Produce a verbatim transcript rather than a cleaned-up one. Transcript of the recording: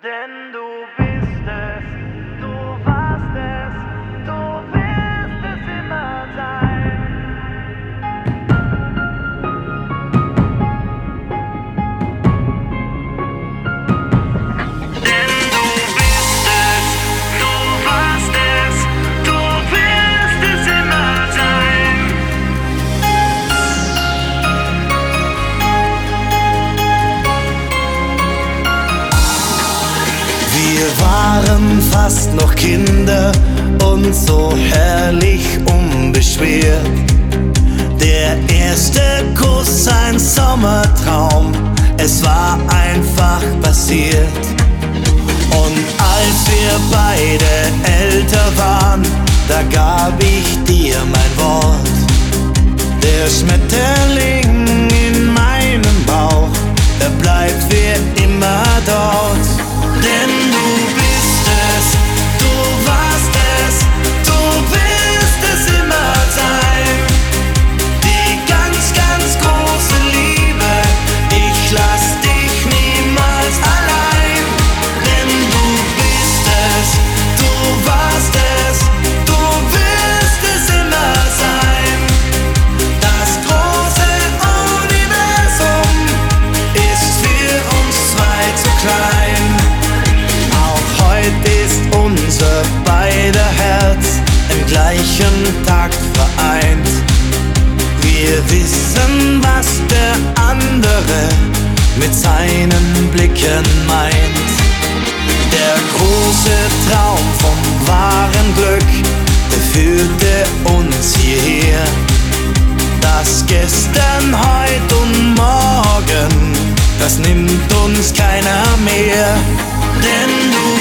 Denn du bist es, du warst es, du wirst es immer sein. Denn du bist es, du warst es, du wirst es immer sein. Wir waren fast noch Kinder und so herrlich unbeschwert. Der erste Kuss, ein Sommertraum, es war einfach passiert. Und als wir beide älter waren, da gab ich dir mein Wort. Der Schmetterling in meinem Bauch, der bleibt für immer dort. Denn du bist es, du warst es, du wirst es immer sein. Die ganz, ganz große Liebe, ich lass dich niemals allein. Denn du bist es, du warst es, du wirst es immer sein. Das große Universum ist für uns zwei zu klein. Heute ist unser beider Herz im gleichen Takt vereint. Wir wissen, was der andere mit seinen Blicken meint. Der große Traum vom wahren Glück, der führte uns hierher. Das Gestern, heute und morgen, das nimmt uns keiner mehr. Denn du